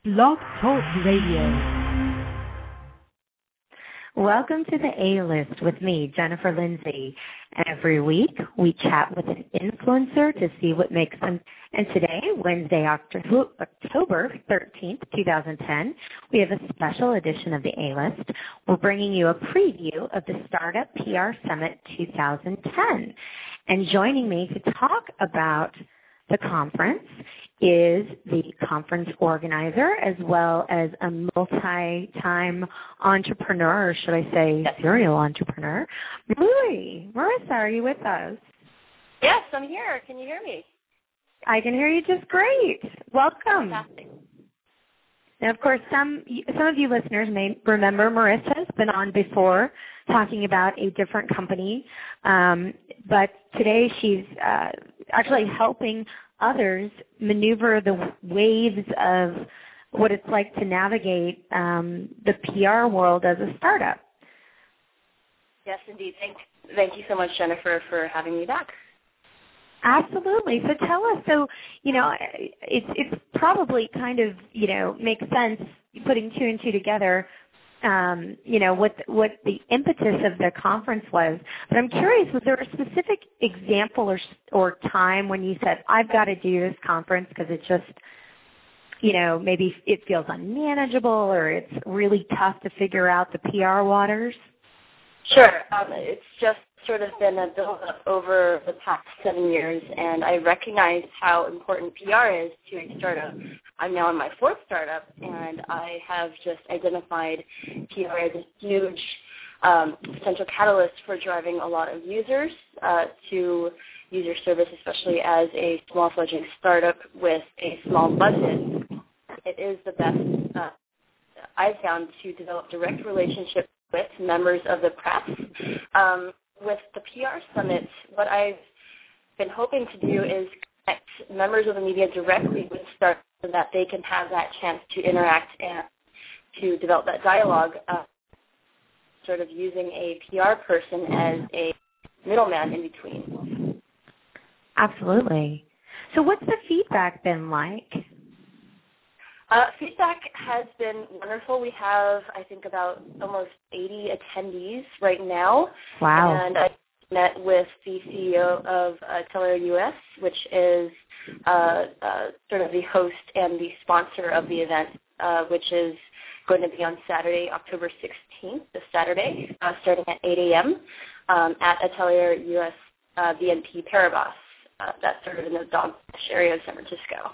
Blog Talk Radio. Welcome to the A-List with me, Jennifer Lindsay. Every week, we chat with an influencer to see what makes them. And today, Wednesday, October 13th, 2010, we have a special edition of the A-List. We're bringing you a preview of the Startup PR Summit 2010. And joining me to talk about the conference is the conference organizer as well as a multi-time entrepreneur, or should I say serial entrepreneur, Marissa, are you with us? Yes, I'm here. Can you hear me? I can hear you just great. Welcome. Fantastic. Now, of course, some of you listeners may remember Marissa has been on before talking about a different company, but today she's actually helping others maneuver the waves of what it's like to navigate the PR world as a startup. Yes, indeed. Thank you so much, Jennifer, for having me back. Absolutely. So tell us, it's probably kind of, makes sense putting two and two together, what the impetus of the conference was. But I'm curious, was there a specific example or time when you said, I've got to do this conference because it's just, maybe it feels unmanageable or it's really tough to figure out the PR waters? Sure. It's just sort of been a build-up over the past 7 years, and I recognize how important PR is to a startup. I'm now in my fourth startup, and I have just identified PR as a huge potential catalyst for driving a lot of users to use your service, especially as a small fledgling startup with a small budget. It is the best I've found to develop direct relationships with members of the press. With the PR Summit, what I've been hoping to do is connect members of the media directly with startups so that they can have that chance to interact and to develop that dialogue, sort of using a PR person as a middleman in between. Absolutely. So what's the feedback been like? Feedback has been wonderful. We have, I think, about almost 80 attendees right now. Wow. And I met with the CEO of Atelier US, which is sort of the host and the sponsor of the event, which is going to be on Saturday, October 16th, this Saturday, starting at 8 a.m. At Atelier US BNP Paribas. That's sort of in the Dogfish area of San Francisco.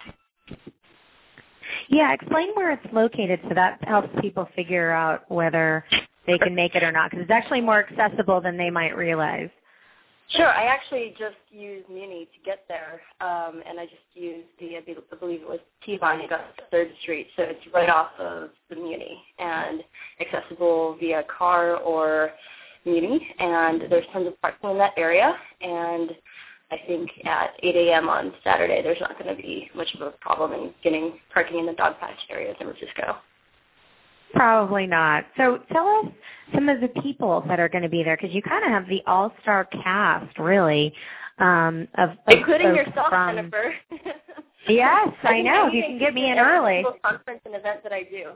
Yeah, explain where it's located so that helps people figure out whether they can make it or not, because it's actually more accessible than they might realize. Sure. I actually just used Muni to get there, and I just used I believe it was T-Line, it got to 3rd Street, so it's right off of the Muni and accessible via car or Muni, and there's tons of parking in that area, and I think at 8 a.m. on Saturday, there's not going to be much of a problem in getting parking in the Dogpatch area of San Francisco. Probably not. So tell us some of the people that are going to be there, because you kind of have the all-star cast, really. Including yourself, Jennifer. Yes, I know. You can get me in early. Conference and event that I do.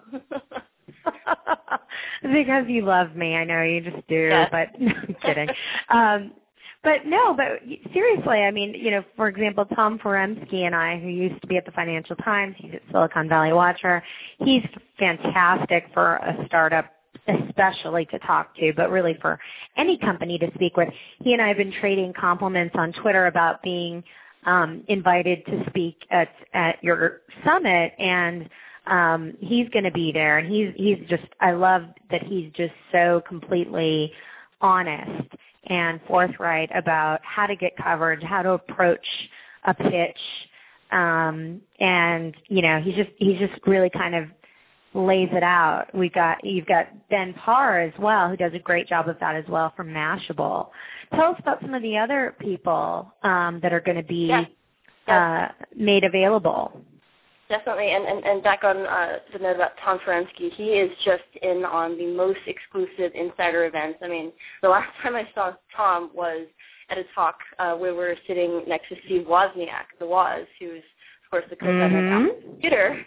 Because you love me. I know you just do, yes. But no, I'm kidding. But seriously, I mean, for example, Tom Foremski and I, who used to be at the Financial Times, he's at Silicon Valley Watcher, he's fantastic for a startup, especially to talk to, but really for any company to speak with. He and I have been trading compliments on Twitter about being invited to speak at your summit, and he's going to be there, and he's just, I love that he's just so completely honest and forthright about how to get coverage, how to approach a pitch, and he just really kind of lays it out. You've got Ben Parr as well, who does a great job of that as well from Mashable. Tell us about some of the other people that are going to be made available. Definitely, and back on the note about Tom Foremski, he is just in on the most exclusive insider events. I mean, the last time I saw Tom was at a talk where we were sitting next to Steve Wozniak, the Woz, who's, of course, the co-founder of Apple Computer.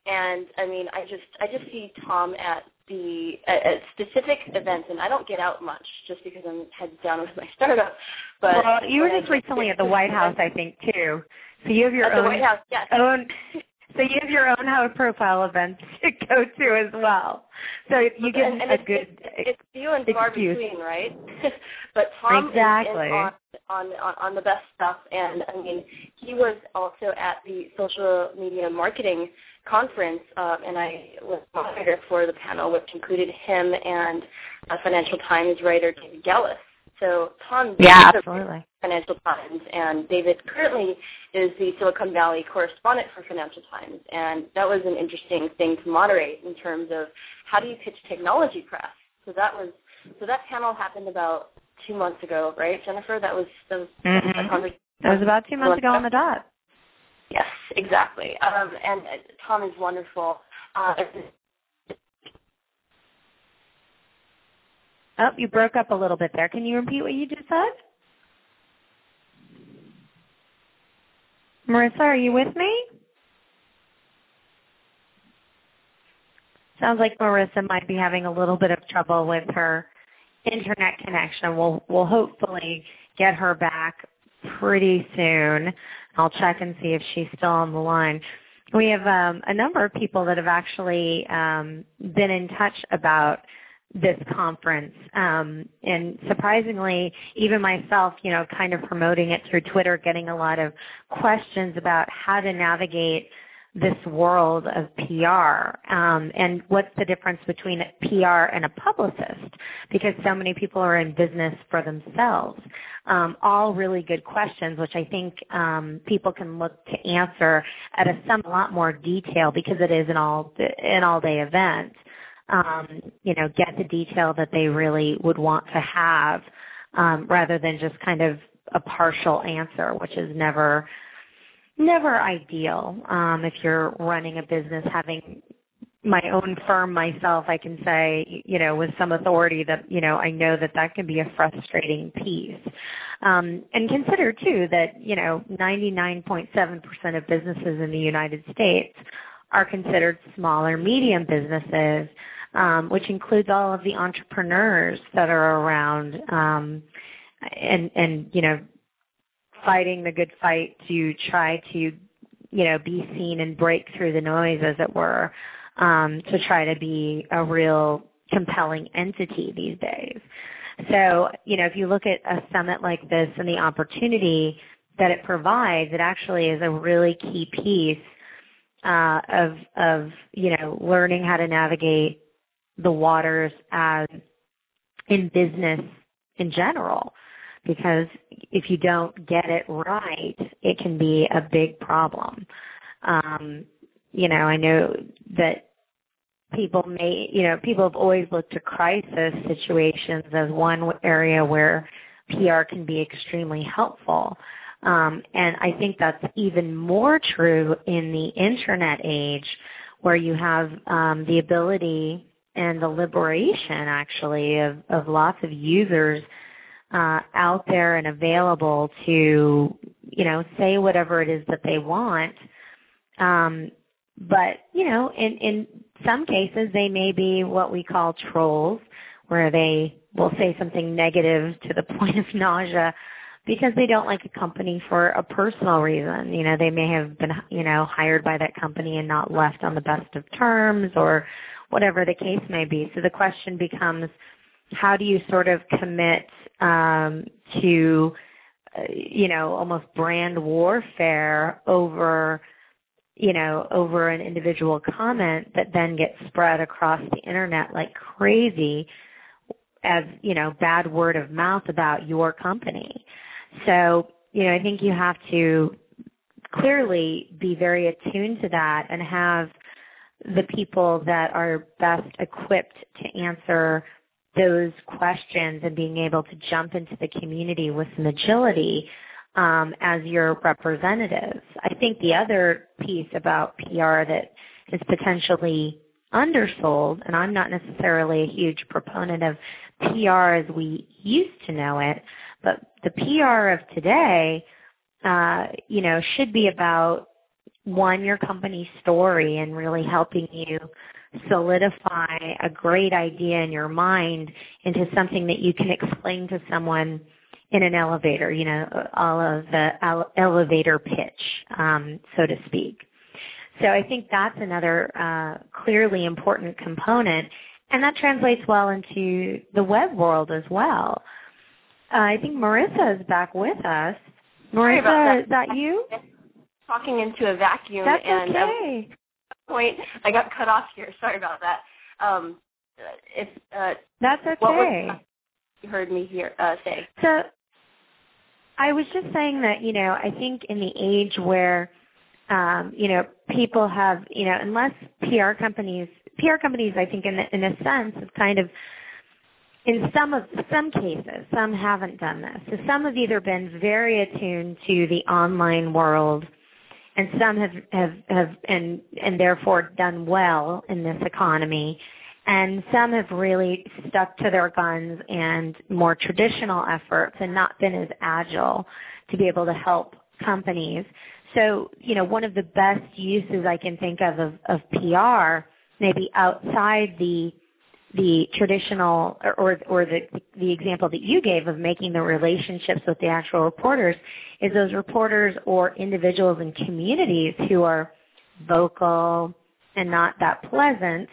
And I mean, I just see Tom at specific events, and I don't get out much just because I'm heads down with my startup. But well, you were just recently at the White House, I think, too. So you have your at the White House, yes. So you have your own high profile events to go to as well. So you get a good it's few and far between, right? But Tom exactly. is on the best stuff, and I mean, he was also at the social media marketing conference, and I was moderator for the panel, which included him and Financial Times writer David Gellis. So Tom absolutely. Financial Times, and David currently is the Silicon Valley correspondent for Financial Times, and that was an interesting thing to moderate in terms of how do you pitch technology press. So that panel happened about 2 months ago, right, Jennifer? That was a conversation. That was about 2 months ago on the dot. Yes, exactly. And Tom is wonderful. Oh, you broke up a little bit there. Can you repeat what you just said? Marissa, are you with me? Sounds like Marissa might be having a little bit of trouble with her internet connection. We'll hopefully get her back pretty soon. I'll check and see if she's still on the line. We have a number of people that have actually been in touch about this conference, and surprisingly, even myself, kind of promoting it through Twitter, getting a lot of questions about how to navigate this world of PR, and what's the difference between a PR and a publicist, because so many people are in business for themselves. All really good questions, which I think people can look to answer at a lot more detail, because it is an all-day event. Get the detail that they really would want to have, rather than just kind of a partial answer, which is never ideal. If you're running a business, having my own firm myself, I can say, with some authority that, I know that can be a frustrating piece. And consider, too, that, 99.7% of businesses in the United States are considered small or medium businesses, which includes all of the entrepreneurs that are around, and fighting the good fight to try to, be seen and break through the noise, as it were, to try to be a real compelling entity these days. So, if you look at a summit like this and the opportunity that it provides, it actually is a really key piece of learning how to navigate the waters as in business in general, because if you don't get it right, it can be a big problem. I know that people have always looked to crisis situations as one area where PR can be extremely helpful. And I think that's even more true in the internet age, where you have the ability and the liberation, actually, of lots of users out there and available to, say whatever it is that they want. But, in some cases, they may be what we call trolls, where they will say something negative to the point of nausea because they don't like a company for a personal reason. They may have been, hired by that company and not left on the best of terms, or whatever the case may be. So the question becomes, how do you sort of commit to, almost brand warfare over an individual comment that then gets spread across the internet like crazy as, bad word of mouth about your company. So, I think you have to clearly be very attuned to that and have the people that are best equipped to answer those questions and being able to jump into the community with some agility as your representatives. I think the other piece about PR that is potentially undersold, and I'm not necessarily a huge proponent of PR as we used to know it, but the PR of today, should be about your company story and really helping you solidify a great idea in your mind into something that you can explain to someone in an elevator, all of the elevator pitch, so to speak. So I think that's another clearly important component, and that translates well into the web world as well. I think Marissa is back with us. Marissa, is that you? Talking into a vacuum. That's and okay. At one point, I got cut off here. Sorry about that. That's okay. What was you heard me say? So I was just saying that, I think in the age where, people have, unless PR companies, I think in a sense, have kind of, in some cases, some haven't done this. So some have either been very attuned to the online world, and some have and therefore done well in this economy, and some have really stuck to their guns and more traditional efforts and not been as agile to be able to help companies. So, one of the best uses I can think of PR, maybe outside the traditional or the example that you gave of making the relationships with the actual reporters, is those reporters or individuals in communities who are vocal and not that pleasant.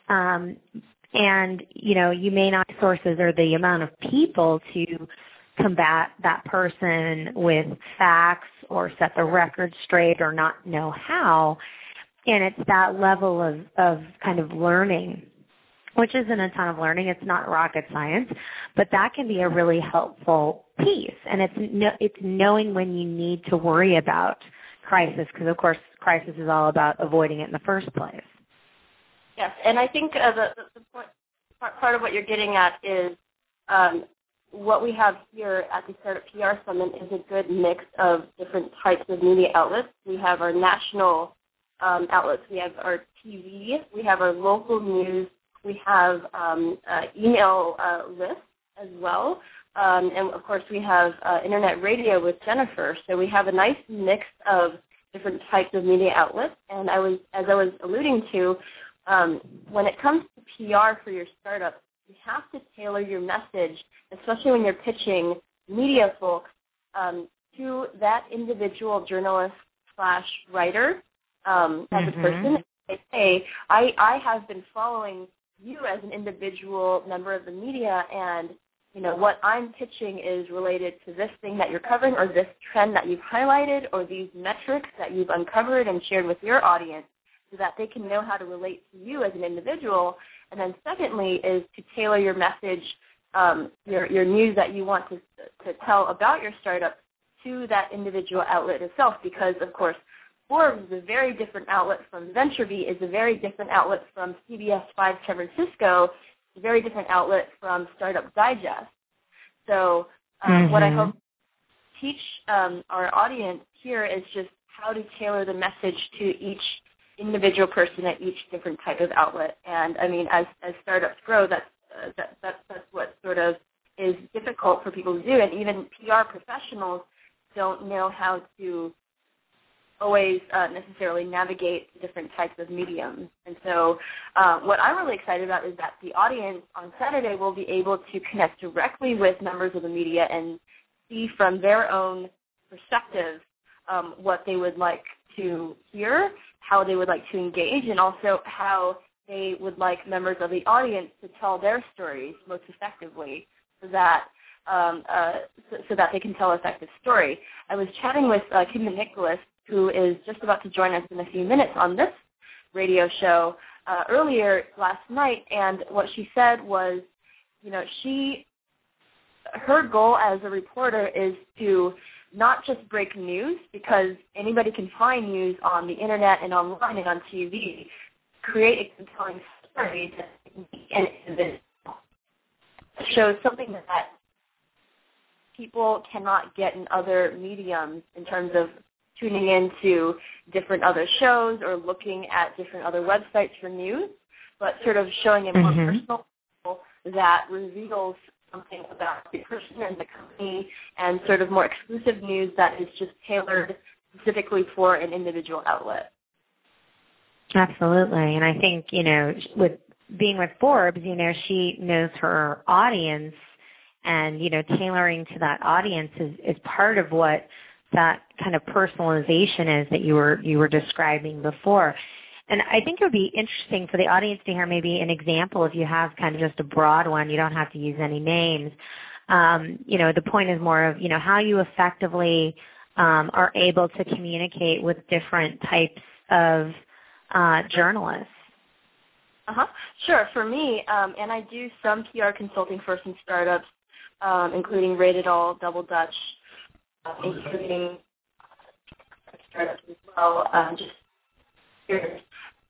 And, you may not have sources or the amount of people to combat that person with facts or set the record straight or not know how. And it's that level of kind of learning, which isn't a ton of learning. It's not rocket science, but that can be a really helpful piece. And it's knowing when you need to worry about crisis, because, of course, crisis is all about avoiding it in the first place. Yes, and I think the part of what you're getting at is what we have here at the Startup PR Summit is a good mix of different types of media outlets. We have our national outlets. We have our TV. We have our local news. We have email lists as well. And, of course, we have internet radio with Jennifer. So we have a nice mix of different types of media outlets. And as I was alluding to, when it comes to PR for your startup, you have to tailor your message, especially when you're pitching media folks, to that individual journalist/writer as a person. They say, I have been following you as an individual member of the media, and what I'm pitching is related to this thing that you're covering, or this trend that you've highlighted, or these metrics that you've uncovered and shared with your audience, so that they can know how to relate to you as an individual. And then secondly is to tailor your message, your news that you want to tell about your startup to that individual outlet itself, because, of course, Forbes is a very different outlet from VentureBeat, is a very different outlet from CBS 5 San Francisco, it's a very different outlet from Startup Digest. So what I hope to teach our audience here is just how to tailor the message to each individual person at each different type of outlet. And, I mean, as startups grow, that's what sort of is difficult for people to do. And even PR professionals don't know how to always necessarily navigate different types of mediums. And so what I'm really excited about is that the audience on Saturday will be able to connect directly with members of the media and see from their own perspective what they would like to hear, how they would like to engage, and also how they would like members of the audience to tell their stories most effectively, so that they can tell an effective story. I was chatting with Kim Nicholas, who is just about to join us in a few minutes on this radio show earlier last night, and what she said was, her goal as a reporter is to not just break news, because anybody can find news on the internet and online and on TV, create a compelling story that shows something that people cannot get in other mediums in terms of tuning into different other shows or looking at different other websites for news, but sort of showing a more personal level that reveals something about the person and the company, and sort of more exclusive news that is just tailored specifically for an individual outlet. Absolutely. And I think, with being with Forbes, she knows her audience, and, tailoring to that audience is part of what that kind of personalization is that you were describing before. And I think it would be interesting for the audience to hear maybe an example, if you have kind of just a broad one. You don't have to use any names. The point is more of, how you effectively are able to communicate with different types of journalists. Sure. For me, and I do some PR consulting for some startups, including Rated All, Double Dutch, including startups as well. Just here.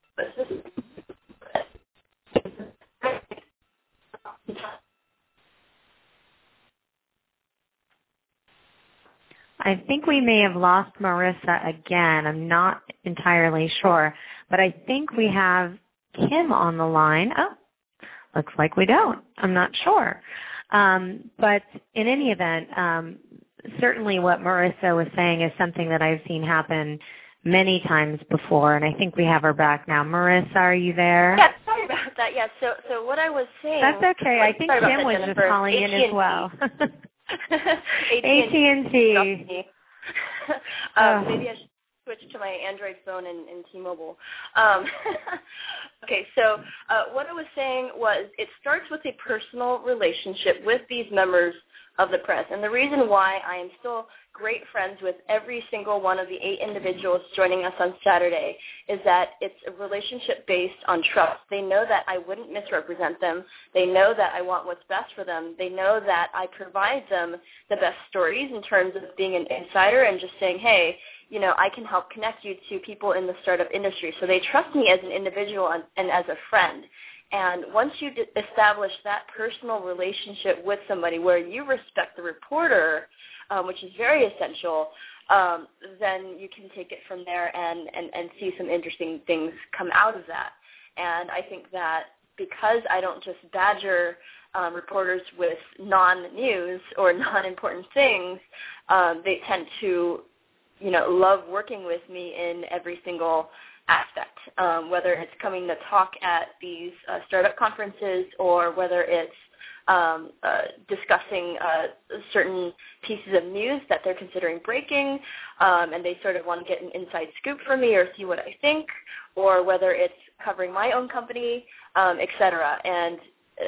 I think we may have lost Marissa again. I'm not entirely sure, but I think we have Kim on the line. Oh, looks like we don't. I'm not sure. But in any event, certainly what Marissa was saying is something that I've seen happen many times before, and I think we have her back now. Marissa, are you there? Yeah, sorry about that. Yeah, so what I was saying... That's okay. I think Kim was just calling in as well. AT&T. Maybe I should switch to my Android phone and T-Mobile. Okay, so what I was saying was it starts with a personal relationship with these members of the press. And the reason why I am still great friends with every single one of the 8 individuals joining us on Saturday is that it's a relationship based on trust. They know that I wouldn't misrepresent them. They know that I want what's best for them. They know that I provide them the best stories in terms of being an insider and just saying, hey, I can help connect you to people in the startup industry. So they trust me as an individual and as a friend. And once you establish that personal relationship with somebody where you respect the reporter, which is very essential, then you can take it from there and see some interesting things come out of that. And I think that because I don't just badger reporters with non-news or non-important things, they tend to, love working with me in every single aspect, whether it's coming to talk at these startup conferences or whether it's discussing certain pieces of news that they're considering breaking, and they sort of want to get an inside scoop from me or see what I think, or whether it's covering my own company, et cetera. And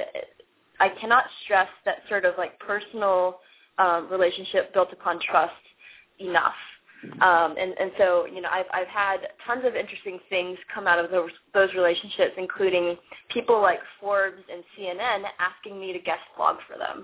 I cannot stress that sort of like personal relationship built upon trust enough. And so, I've had tons of interesting things come out of those relationships, including people like Forbes and CNN asking me to guest blog for them.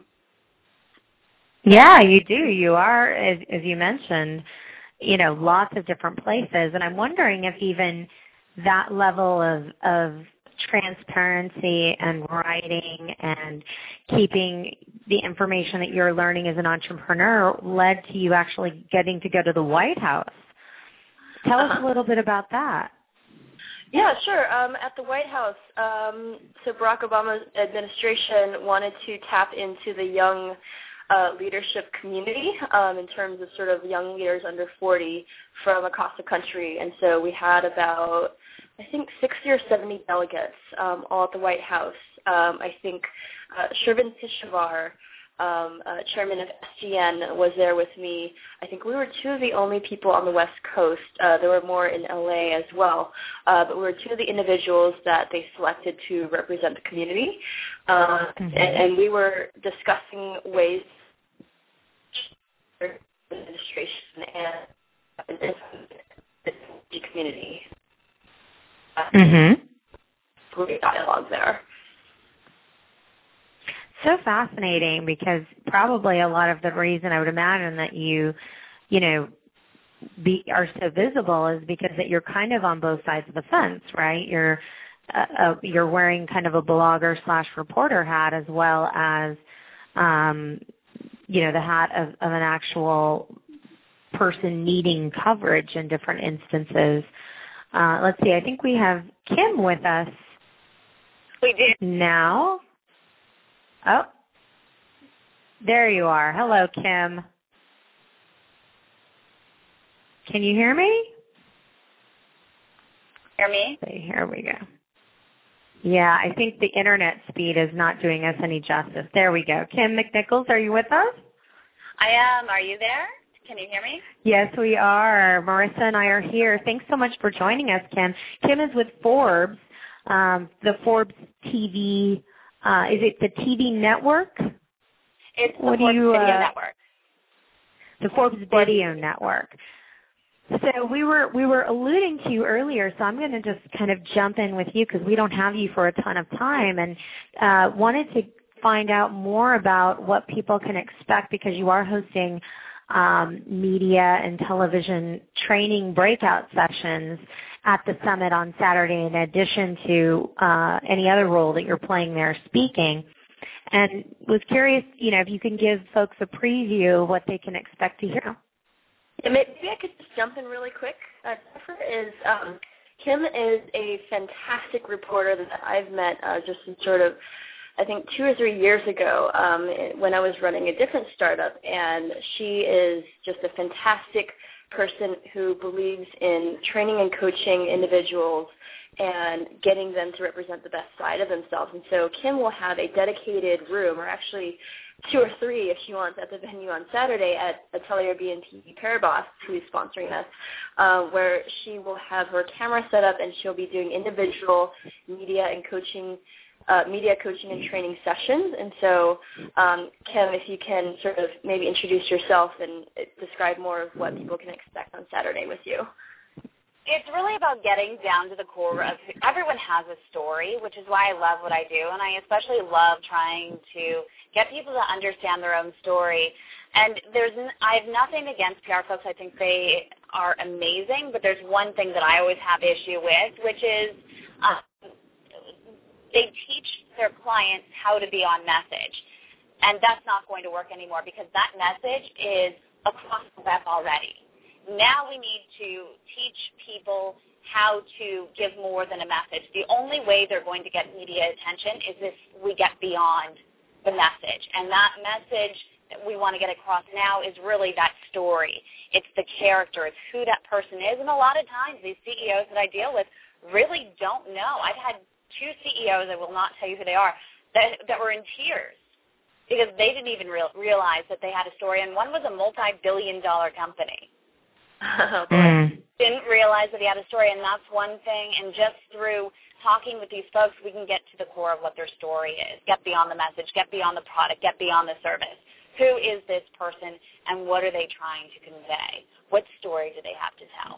Yeah, you do. You are, as you mentioned, lots of different places. And I'm wondering if even that level of transparency and writing and keeping the information that you're learning as an entrepreneur led to you actually getting to go to the White House. Tell us a little bit about that. Yeah, sure. At the White House, so Barack Obama's administration wanted to tap into the young leadership community in terms of sort of young leaders under 40 from across the country. And so we had about, I think, 60 or 70 delegates all at the White House. I think Shervin Pishevar, chairman of SGN, was there with me. I think we were 2 of the only people on the West Coast. There were more in LA as well. But we were 2 of the individuals that they selected to represent the community. And we were discussing ways for the administration and the community. Great dialogue there. So fascinating, because probably a lot of the reason I would imagine that you are so visible is because that you're kind of on both sides of the fence, right? You're wearing kind of a blogger / reporter hat as well as the hat of an actual person needing coverage in different instances. Let's see. I think we have Kim with us. We do now. Oh, there you are. Hello, Kim. Can you hear me? Hear me? Here we go. Yeah, I think the internet speed is not doing us any justice. There we go. Kim McNichols, are you with us? I am. Are you there? Can you hear me? Yes, we are. Marissa and I are here. Thanks so much for joining us, Kim. Kim is with Forbes, the Forbes TV. Is it the TV network? It's the Forbes Video Network. The Forbes Video Network. So we were alluding to you earlier, so I'm going to just kind of jump in with you because we don't have you for a ton of time, and wanted to find out more about what people can expect because you are hosting media and television training breakout sessions at the summit on Saturday in addition to any other role that you're playing there speaking. And was curious, if you can give folks a preview of what they can expect to hear. Yeah, maybe I could just jump in really quick. Kim is a fantastic reporter that I've met just sort of, I think, 2 or 3 years ago when I was running a different startup, and she is just a fantastic person who believes in training and coaching individuals and getting them to represent the best side of themselves. And so Kim will have a dedicated room, or actually 2 or 3 if she wants, at the venue on Saturday at Atelier BNP Paribas, who is sponsoring us, where she will have her camera set up and she'll be doing individual media coaching and training sessions. And so, Kim, if you can sort of maybe introduce yourself and describe more of what people can expect on Saturday with you. It's really about getting down to the core of everyone has a story, which is why I love what I do, and I especially love trying to get people to understand their own story. And I have nothing against PR folks. I think they are amazing, but there's one thing that I always have issue with, which is they teach their clients how to be on message, and that's not going to work anymore because that message is across the web already. Now we need to teach people how to give more than a message. The only way they're going to get media attention is if we get beyond the message. And that message that we want to get across now is really that story. It's the character. It's who that person is. And a lot of times these CEOs that I deal with really don't know. I've had 2 CEOs, I will not tell you who they are, that were in tears because they didn't even realize that they had a story. And one was a multi-billion-dollar company. Didn't realize that he had a story, and that's one thing. And just through talking with these folks, we can get to the core of what their story is, get beyond the message, get beyond the product, get beyond the service. Who is this person, and what are they trying to convey? What story do they have to tell?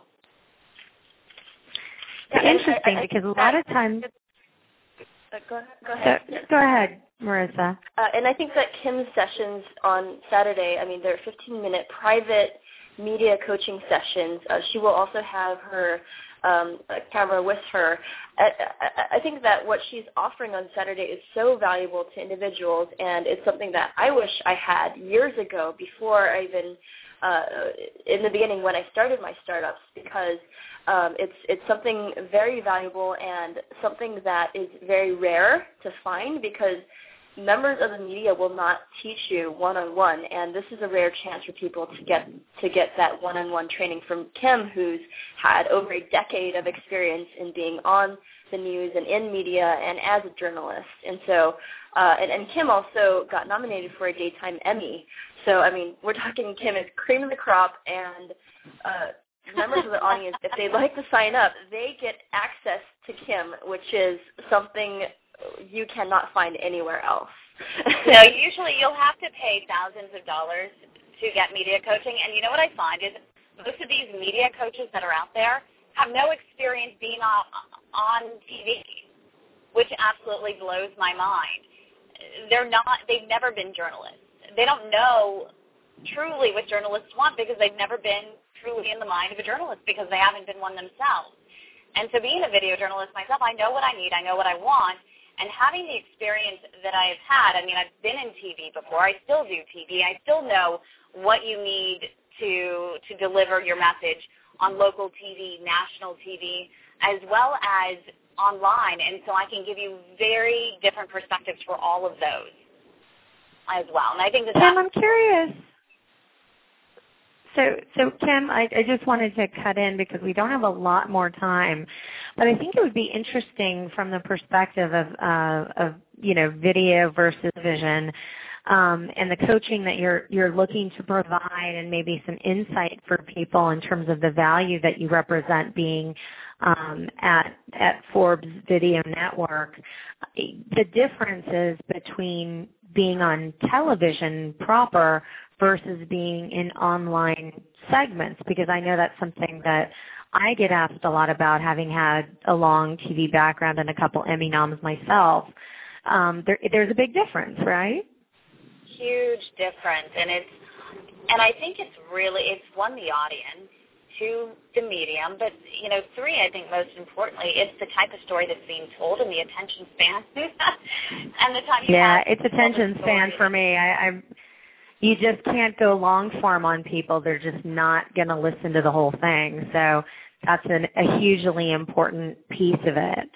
It's interesting because a lot of times... Go ahead. Go ahead, Marissa. And I think that Kim's sessions on Saturday, they're 15-minute private media coaching sessions. She will also have her camera with her. I think that what she's offering on Saturday is so valuable to individuals, and it's something that I wish I had years ago before I even, in the beginning when I started my startups, because it's something very valuable and something that is very rare to find because members of the media will not teach you one-on-one, and this is a rare chance for people to get that one-on-one training from Kim, who's had over a decade of experience in being on the news and in media and as a journalist. And so, and Kim also got nominated for a Daytime Emmy. So, we're talking Kim is cream of the crop, and members of the audience, if they'd like to sign up, they get access to Kim, which is something you cannot find anywhere else. No, usually you'll have to pay thousands of dollars to get media coaching. And you know what I find is most of these media coaches that are out there have no experience being on TV, which absolutely blows my mind. They've never been journalists. They don't know truly what journalists want because they've never been truly in the mind of a journalist because they haven't been one themselves. And so being a video journalist myself, I know what I need. I know what I want. And having the experience that I've had, I've been in TV before. I still do TV. I still know what you need to deliver your message on local TV, national TV, as well as online. And so I can give you very different perspectives for all of those as well. And I think Kim, I'm curious. So Kim, I just wanted to cut in because we don't have a lot more time, but I think it would be interesting from the perspective of video versus vision, and the coaching that you're looking to provide, and maybe some insight for people in terms of the value that you represent being at Forbes Video Network. The differences between being on television proper versus being in online segments, because I know that's something that I get asked a lot about, having had a long TV background and a couple Emmy noms myself. There's a big difference, right? Huge difference, and I think it's one, the audience, two, the medium, but three, I think most importantly, it's the type of story that's being told and the attention span, and the time you have. Yeah, it's attention span for me. You just can't go long form on people. They're just not going to listen to the whole thing. So that's a hugely important piece of it.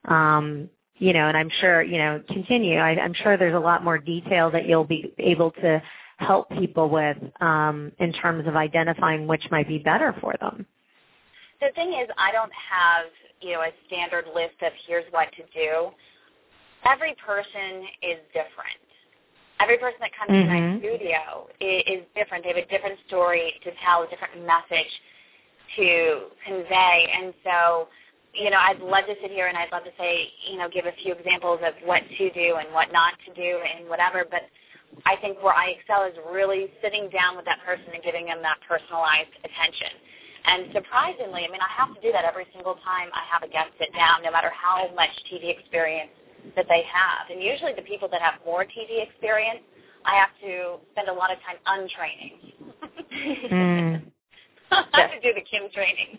And I'm sure, continue. I'm sure there's a lot more detail that you'll be able to help people with in terms of identifying which might be better for them. The thing is, I don't have, a standard list of here's what to do. Every person is different. Every person that comes to my studio is different. They have a different story to tell, a different message to convey. And so, I'd love to sit here and I'd love to say, give a few examples of what to do and what not to do and whatever. But I think where I excel is really sitting down with that person and giving them that personalized attention. And surprisingly, I have to do that every single time I have a guest sit down, no matter how much TV experience that they have. And usually the people that have more TV experience, I have to spend a lot of time untraining. I have to do the Kim training.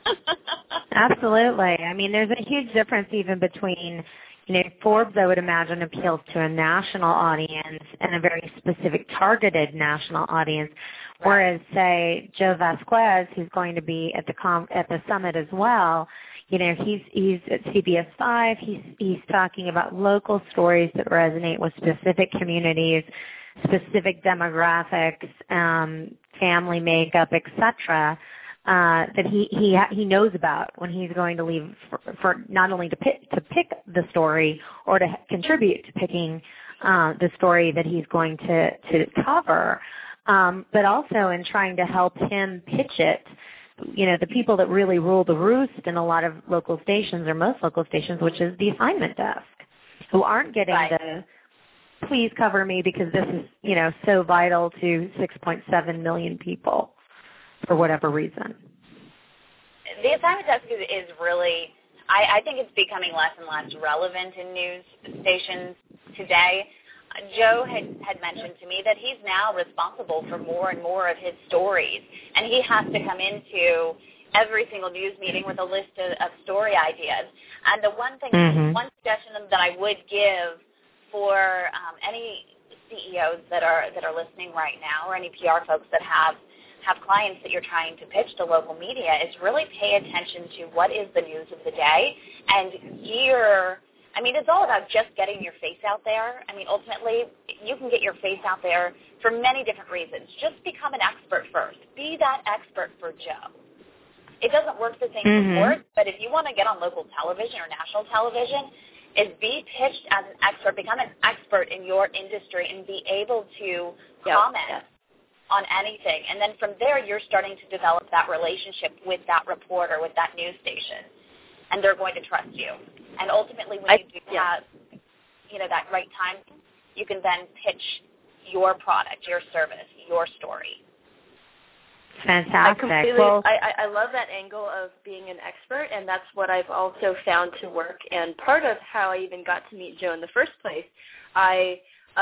Absolutely. There's a huge difference even between, Forbes, I would imagine, appeals to a national audience and a very specific targeted national audience, whereas, say, Joe Vasquez, who's going to be at the summit as well, he's at CBS 5. He's talking about local stories that resonate with specific communities, specific demographics, family makeup, etc. That he knows about when he's going to leave for not only to pick the story or to contribute to picking the story that he's going to cover, but also in trying to help him pitch it. The people that really rule the roost in a lot of local stations, or most local stations, which is the assignment desk, who aren't getting the please cover me because this is, so vital to 6.7 million people for whatever reason. The assignment desk is really, I think it's becoming less and less relevant in news stations today. Joe had mentioned to me that he's now responsible for more and more of his stories, and he has to come into every single news meeting with a list of story ideas. And the one thing, one suggestion that I would give for any CEOs that are listening right now, or any PR folks that have clients that you're trying to pitch to local media, is really pay attention to what is the news of the day and gear. It's all about just getting your face out there. Ultimately, you can get your face out there for many different reasons. Just become an expert first. Be that expert for Joe. It doesn't work the same for sports, but if you want to get on local television or national television, is be pitched as an expert, become an expert in your industry, and be able to comment on anything. And then from there, you're starting to develop that relationship with that reporter, with that news station, and they're going to trust you. And ultimately, when you do have, that right time, you can then pitch your product, your service, your story. Fantastic. I love that angle of being an expert, and that's what I've also found to work. And part of how I even got to meet Joe in the first place, I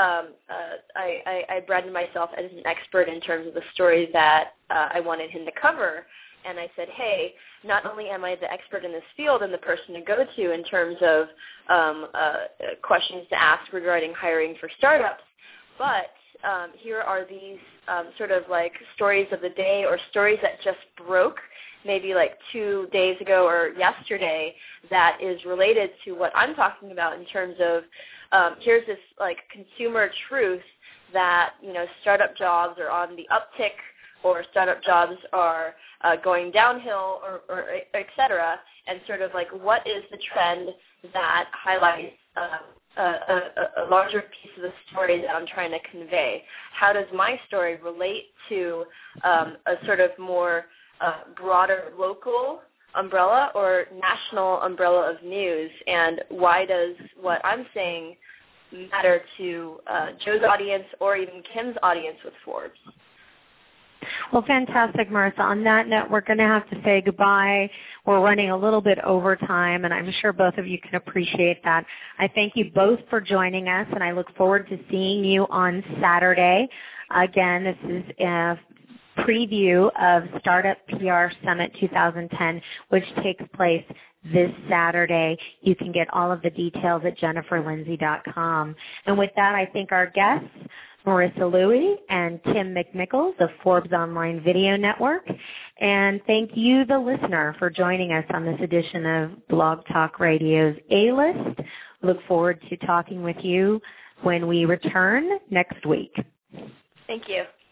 branded myself as an expert in terms of the story that I wanted him to cover. And I said, hey, not only am I the expert in this field and the person to go to in terms of questions to ask regarding hiring for startups, but here are these sort of like stories of the day, or stories that just broke maybe like 2 days ago or yesterday, that is related to what I'm talking about in terms of here's this like consumer truth that, startup jobs are on the uptick, or startup jobs are going downhill or et cetera, and sort of like what is the trend that highlights a larger piece of the story that I'm trying to convey? How does my story relate to a sort of more broader local umbrella or national umbrella of news, and why does what I'm saying matter to Joe's audience or even Kim's audience with Forbes? Well, fantastic, Marissa. On that note, we're going to have to say goodbye. We're running a little bit over time, and I'm sure both of you can appreciate that. I thank you both for joining us, and I look forward to seeing you on Saturday. Again, this is a preview of Startup PR Summit 2010, which takes place this Saturday. You can get all of the details at jenniferlindsay.com. And with that, I thank our guests, Marissa Louie and Tim McNichols of Forbes Online Video Network. And thank you, the listener, for joining us on this edition of Blog Talk Radio's A-List. Look forward to talking with you when we return next week. Thank you.